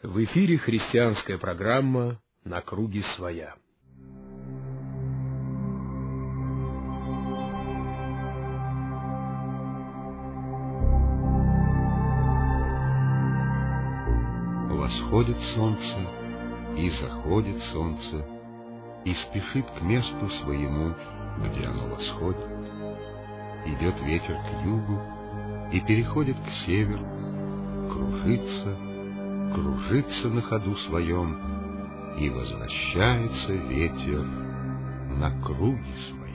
В эфире христианская программа «На круге своя». Восходит солнце, и заходит солнце, и спешит к месту своему, где оно восходит. Идет ветер к югу, и переходит к северу, кружится на ходу своем, и возвращается ветер на круги своя.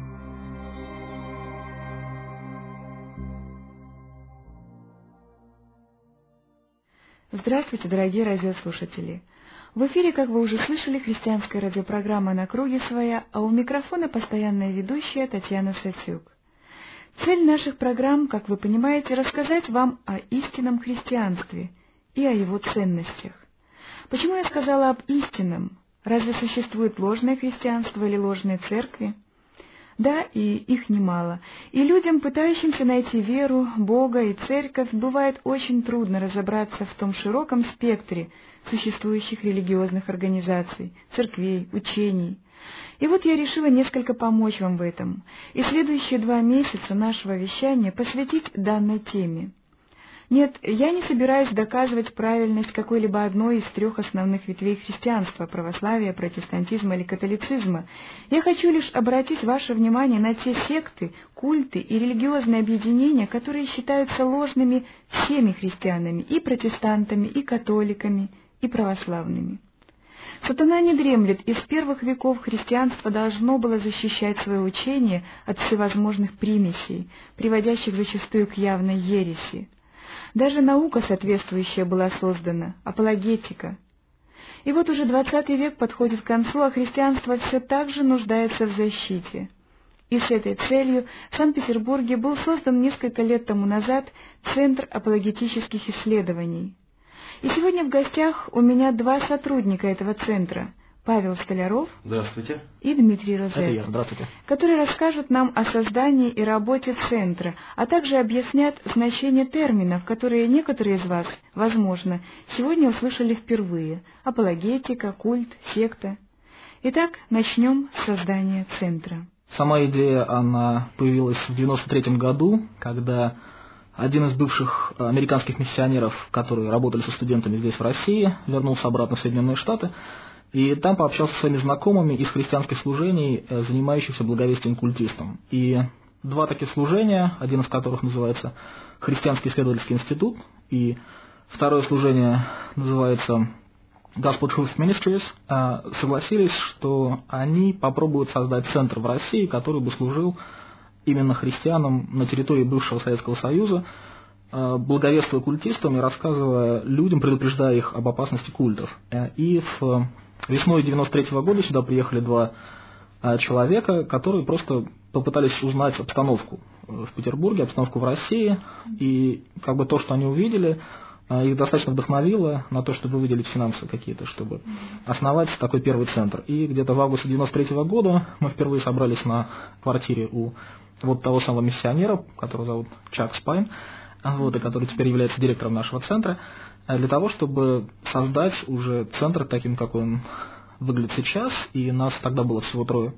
Здравствуйте, дорогие радиослушатели! В эфире, как вы уже слышали, христианская радиопрограмма «На круге своя», а у микрофона постоянная ведущая Татьяна Сатюк. Цель наших программ, как вы понимаете, рассказать вам о истинном христианстве и о его ценностях. Почему я сказала об истинном? Разве существует ложное христианство или ложные церкви? Да, и их немало. И людям, пытающимся найти веру, Бога и церковь, бывает очень трудно разобраться в том широком спектре существующих религиозных организаций, церквей, учений. И вот я решила несколько помочь вам в этом, и следующие 2 месяца нашего вещания посвятить данной теме. Нет, я не собираюсь доказывать правильность какой-либо одной из 3 основных ветвей христианства — православия, протестантизма или католицизма. Я хочу лишь обратить ваше внимание на те секты, культы и религиозные объединения, которые считаются ложными всеми христианами, и протестантами, и католиками, и православными. Сатана не дремлет, и с первых веков христианство должно было защищать свое учение от всевозможных примесей, приводящих зачастую к явной ереси. Даже наука соответствующая была создана — апологетика. И вот уже 20 век подходит к концу, а христианство все так же нуждается в защите. И с этой целью в Санкт-Петербурге был создан несколько лет тому назад Центр апологетических исследований. И сегодня в гостях у меня 2 сотрудника этого центра — Павел Столяров. Здравствуйте. И Дмитрий Розет. Это я. Здравствуйте. Которые расскажут нам о создании и работе центра, а также объяснят значение терминов, которые некоторые из вас, возможно, сегодня услышали впервые — апологетика, культ, секта. Итак, начнем с создания центра. Сама идея, она появилась в 1993 году, когда один из бывших американских миссионеров, которые работали со студентами здесь, в России, вернулся обратно в Соединенные Штаты, и там пообщался со своими знакомыми из христианских служений, занимающихся благовестием культистам. И 2 таких служения, один из которых называется Христианский исследовательский институт, и второе служение называется Gospel Truth Ministries, согласились, что они попробуют создать центр в России, который бы служил именно христианам на территории бывшего Советского Союза, благовествуя культистам и рассказывая людям, предупреждая их об опасности культов. И весной 1993 года сюда приехали 2 человека, которые просто попытались узнать обстановку в Петербурге, обстановку в России, и как бы то, что они увидели, их достаточно вдохновило на то, чтобы выделить финансы какие-то, чтобы основать такой первый центр. И где-то в августе 1993 года мы впервые собрались на квартире у вот того самого миссионера, которого зовут Чак Спайн, и который теперь является директором нашего центра, для того, чтобы создать уже центр таким, какой он выглядит сейчас, и нас тогда было всего 3.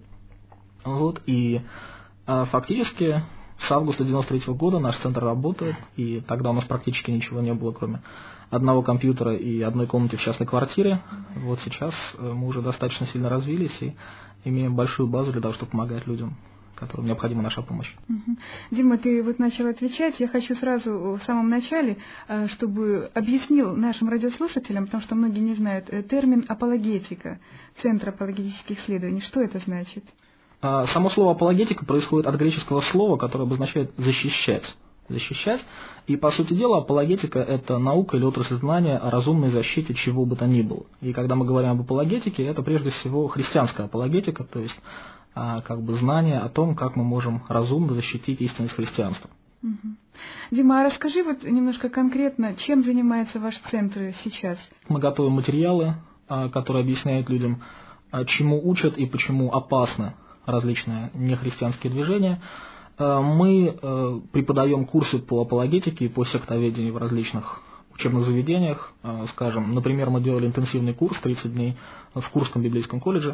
И фактически с августа 1993 года наш центр работает, и тогда у нас практически ничего не было, кроме 1 компьютера и 1 комнаты в частной квартире. Вот сейчас мы уже достаточно сильно развились и имеем большую базу для того, чтобы помогать людям, которым необходима наша помощь. Дима, ты вот начал отвечать. Я хочу сразу в самом начале, чтобы объяснил нашим радиослушателям, потому что многие не знают, термин апологетика, Центр апологетических исследований. Что это значит? Само слово апологетика происходит от греческого слова, которое обозначает защищать. Защищать. И, по сути дела, апологетика – это наука или отрасль знания о разумной защите чего бы то ни было. И когда мы говорим об апологетике, это прежде всего христианская апологетика, то есть знание о том, как мы можем разумно защитить истинность христианства. Дима, а расскажи вот немножко конкретно, чем занимается ваш центр сейчас? Мы готовим материалы, которые объясняют людям, чему учат и почему опасны различные нехристианские движения. Мы преподаем курсы по апологетике и по сектоведению в различных учебных заведениях. Скажем, например, мы делали интенсивный курс 30 дней в Курском библейском колледже,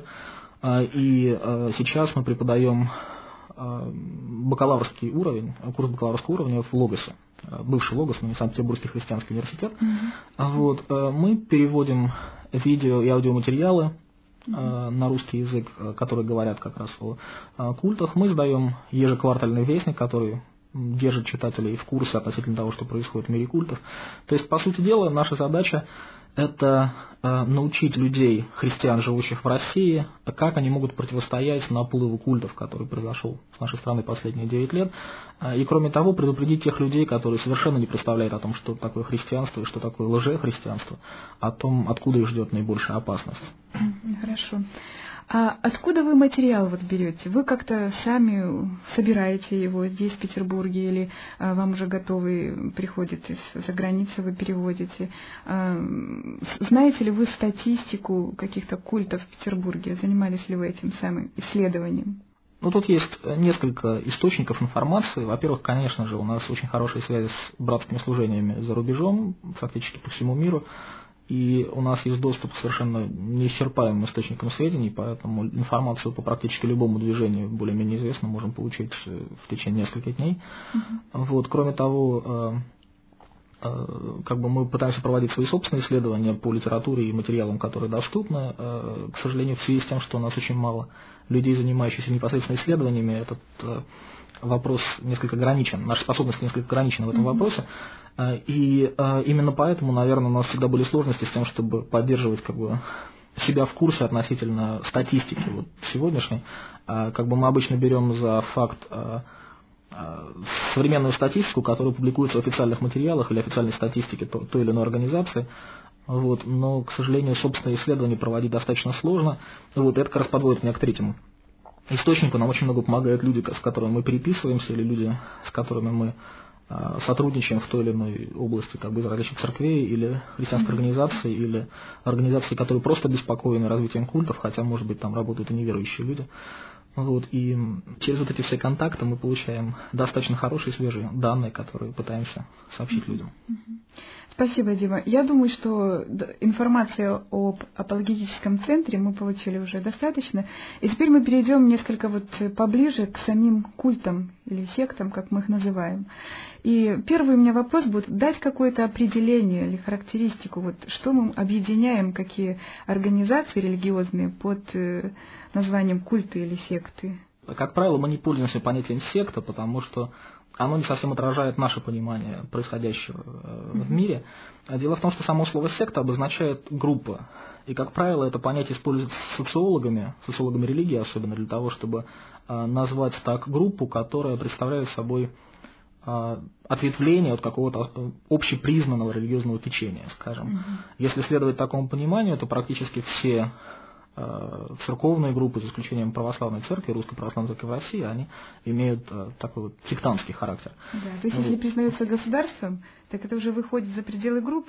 и сейчас мы преподаем бакалаврский уровень, курс бакалаврского уровня в Логосе, бывший Логос, но не Санкт-Петербургский христианский университет. Вот, мы переводим видео и аудиоматериалы на русский язык, которые говорят как раз о культах. Мы издаем ежеквартальный вестник, который держит читателей в курсе относительно того, что происходит в мире культов. То есть, по сути дела, наша задача – это научить людей, христиан, живущих в России, как они могут противостоять наплыву культов, который произошел с нашей страны последние 9 лет. И, кроме того, предупредить тех людей, которые совершенно не представляют о том, что такое христианство и что такое лжехристианство, о том, откуда их ждет наибольшая опасность. Хорошо. А откуда вы материал вот берете? Вы как-то сами собираете его здесь, в Петербурге, или вам уже готовый приходит из-за границы, вы переводите? Знаете ли вы статистику каких-то культов в Петербурге? Занимались ли вы этим самым исследованием? Ну, тут есть несколько источников информации. Во-первых, конечно же, у нас очень хорошие связи с братскими служениями за рубежом, фактически по всему миру. И у нас есть доступ к совершенно неисчерпаемым источникам сведений, поэтому информацию по практически любому движению более-менее известно можем получить в течение нескольких дней. Вот. Кроме того, как бы мы пытаемся проводить свои собственные исследования по литературе и материалам, которые доступны. К сожалению, в связи с тем, что у нас очень мало людей, занимающихся непосредственно исследованиями, этот вопрос несколько ограничен, наша способность несколько ограничена в этом вопросе. И именно поэтому, наверное, у нас всегда были сложности с тем, чтобы поддерживать как бы себя в курсе относительно статистики вот сегодняшней. Как бы мы обычно берем за факт современную статистику, которая публикуется в официальных материалах или официальной статистике той или иной организации. Вот, но, к сожалению, собственные исследования проводить достаточно сложно. Вот, это как раз подводит меня к третьему источнику. Нам очень много помогают люди, с которыми мы переписываемся, или люди, с которыми мы сотрудничаем в той или иной области, как бы из различных церквей или христианских организаций, или организаций, которые просто беспокоены развитием культов, хотя, может быть, там работают и неверующие люди. Вот, и через вот эти все контакты мы получаем достаточно хорошие свежие данные, которые пытаемся сообщить людям. Спасибо, Дима. Я думаю, что информацию об апологетическом центре мы получили уже достаточно. И теперь мы перейдем несколько вот поближе к самим культам или сектам, как мы их называем. И первый у меня вопрос будет дать какое-то определение или характеристику, вот что мы объединяем, какие организации религиозные под названием культы или секты. Как правило, мы не пользуемся понятием секта, потому что оно не совсем отражает наше понимание происходящего в мире. Дело в том, что само слово «секта» обозначает группа. И, как правило, это понятие используется социологами религии, особенно для того, чтобы назвать так группу, которая представляет собой ответвление от какого-то общепризнанного религиозного течения, скажем. Если следовать такому пониманию, то практически все церковные группы, за исключением православной церкви, Русской православной церкви в России, они имеют такой вот сектантский характер. Да, то есть, если признаются государством, так это уже выходит за пределы группы.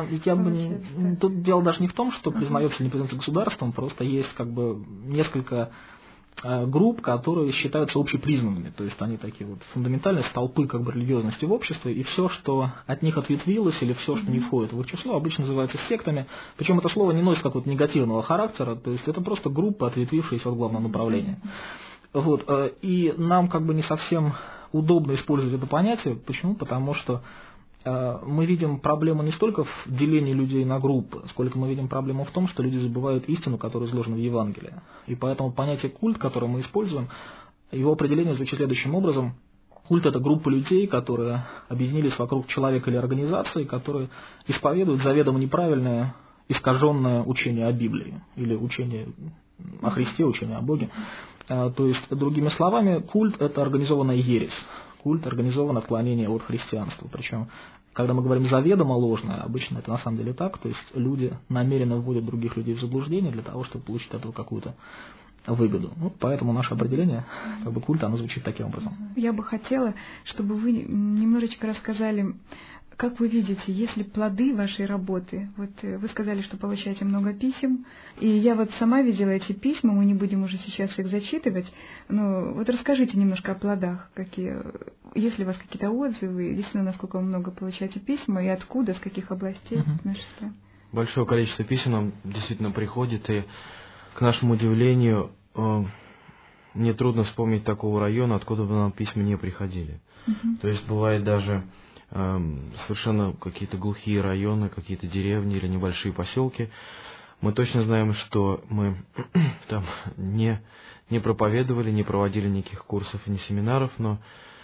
Тут дело даже не в том, что признается или не признается государством, просто есть как бы несколько групп, которые считаются общепризнанными, то есть они такие вот фундаментальные столпы как бы религиозности в обществе, и все, что от них ответвилось, или все, что не входит в их число, обычно называется сектами, причем это слово не носит какого-то негативного характера, то есть это просто группа, ответвившаяся от главного направления. Вот, и нам как бы не совсем удобно использовать это понятие, почему? Потому что мы видим проблему не столько в делении людей на группы, сколько мы видим проблему в том, что люди забывают истину, которая изложена в Евангелии. И поэтому понятие «культ», которое мы используем, его определение звучит следующим образом. Культ – это группа людей, которые объединились вокруг человека или организации, которые исповедуют заведомо неправильное, искаженное учение о Библии или учение о Христе, учение о Боге. То есть, другими словами, культ – это организованная ересь. Культ, организованное отклонение от христианства. Причем, когда мы говорим заведомо ложное, обычно это на самом деле так, то есть люди намеренно вводят других людей в заблуждение для того, чтобы получить от этого какую-то выгоду. Вот поэтому наше определение культа, оно звучит таким образом. Я бы хотела, чтобы вы немножечко рассказали как вы видите, есть ли плоды вашей работы? Вот вы сказали, что получаете много писем, и я вот сама видела эти письма, мы не будем уже сейчас их зачитывать, но вот расскажите немножко о плодах, есть ли у вас какие-то отзывы, действительно, насколько вы много получаете письма, и откуда, с каких областей нашей страны? Большое количество писем нам действительно приходит, и, к нашему удивлению, мне трудно вспомнить такого района, откуда бы нам письма не приходили. То есть бывает даже совершенно какие-то глухие районы, какие-то деревни или небольшие поселки. Мы точно знаем, что мы там не проповедовали, не проводили никаких курсов и ни семинаров, но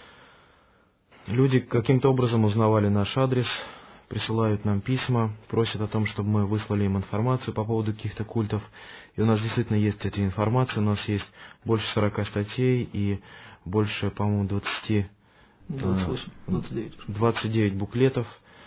люди каким-то образом узнавали наш адрес, присылают нам письма, просят о том, чтобы мы выслали им информацию по поводу каких-то культов. И у нас действительно есть эта информация, у нас есть больше 40 статей и больше, по-моему, 29 буклетов,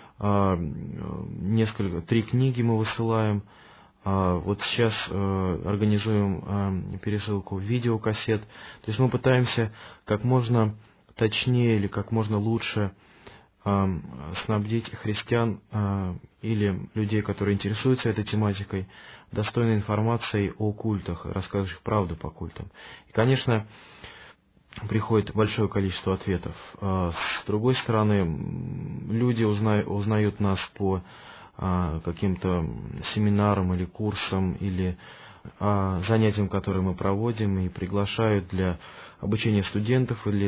3 книги мы высылаем. Вот сейчас организуем пересылку видеокассет. То есть мы пытаемся как можно точнее или как можно лучше снабдить христиан или людей, которые интересуются этой тематикой, достойной информацией о культах, рассказывающих правду по культам. И, конечно, приходит большое количество ответов. С другой стороны, люди узнают нас по каким-то семинарам или курсам, или занятиям, которые мы проводим, и приглашают для обучения студентов или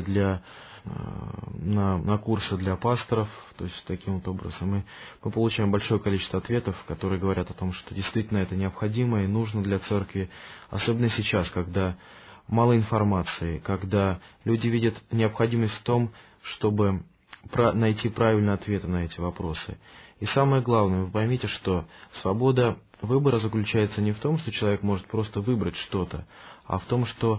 на курсы для пасторов. То есть таким вот образом мы получаем большое количество ответов, которые говорят о том, что действительно это необходимо и нужно для церкви, особенно сейчас, когда мало информации, когда люди видят необходимость в том, чтобы найти правильные ответы на эти вопросы. И самое главное, вы поймите, что свобода выбора заключается не в том, что человек может просто выбрать что-то, а в том, что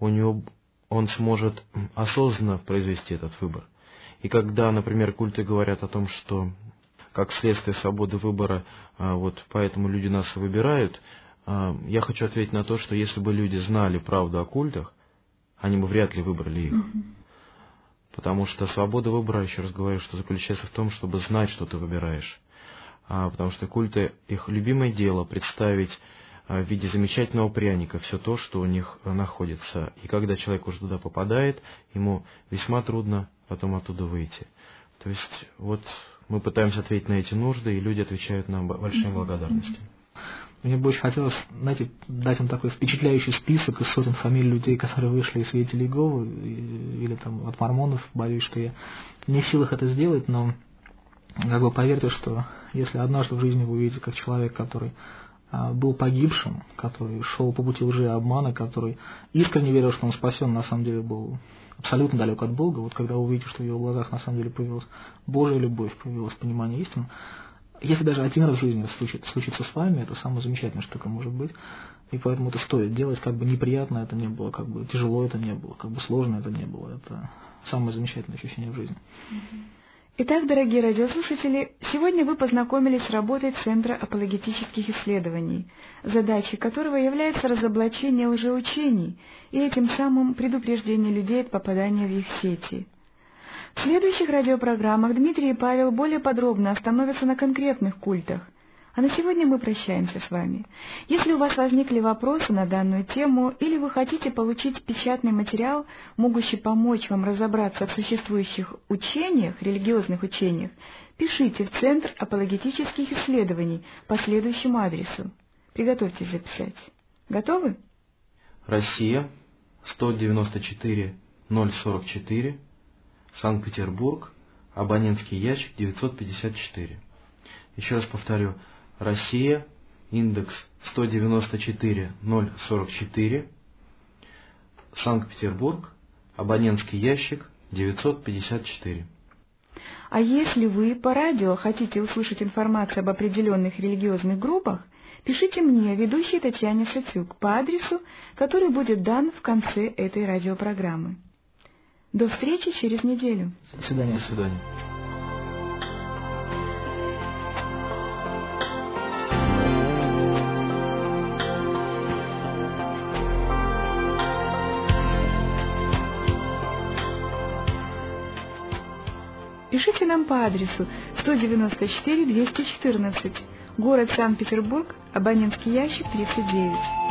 он сможет осознанно произвести этот выбор. И когда, например, культы говорят о том, что как следствие свободы выбора, вот поэтому люди нас и выбирают, я хочу ответить на то, что если бы люди знали правду о культах, они бы вряд ли выбрали их. Потому что свобода выбора, еще раз говорю, что заключается в том, чтобы знать, что ты выбираешь. Потому что культы, их любимое дело представить в виде замечательного пряника все то, что у них находится. И когда человек уже туда попадает, ему весьма трудно потом оттуда выйти. То есть вот мы пытаемся ответить на эти нужды, и люди отвечают нам большой благодарностью. Мне бы очень хотелось, знаете, дать им такой впечатляющий список из сотен фамилий людей, которые вышли из свидетелей Иеговы или там от мормонов. Боюсь, что я не в силах это сделать, но как бы поверьте, что если однажды в жизни вы увидите, как человек, который был погибшим, который шел по пути лжи и обмана, который искренне верил, что он спасен, на самом деле был абсолютно далек от Бога, вот когда вы увидите, что в его глазах на самом деле появилась Божья любовь, появилось понимание истины, если даже один раз в жизни случится с вами, это самое замечательное, что такое может быть. И поэтому это стоит делать, как бы неприятно это не было, как бы тяжело это не было, как бы сложно это не было. Это самое замечательное ощущение в жизни. Итак, дорогие радиослушатели, сегодня вы познакомились с работой Центра апологетических исследований, задачей которого является разоблачение лжеучений и этим самым предупреждение людей от попадания в их сети. В следующих радиопрограммах Дмитрий и Павел более подробно остановятся на конкретных культах. А на сегодня мы прощаемся с вами. Если у вас возникли вопросы на данную тему или вы хотите получить печатный материал, могущий помочь вам разобраться в существующих учениях, религиозных учениях, пишите в Центр апологетических исследований по следующему адресу. Приготовьтесь записать. Готовы? Россия, 194 044, Санкт-Петербург, абонентский ящик 954. Еще раз повторю. Россия, индекс 194 044, Санкт-Петербург, абонентский ящик 954. А если вы по радио хотите услышать информацию об определенных религиозных группах, пишите мне, ведущей Татьяне Сацюк, по адресу, который будет дан в конце этой радиопрограммы. До встречи через неделю. До свидания. До свидания. пишите нам по адресу 194-214, город Санкт-Петербург, абонентский ящик 39.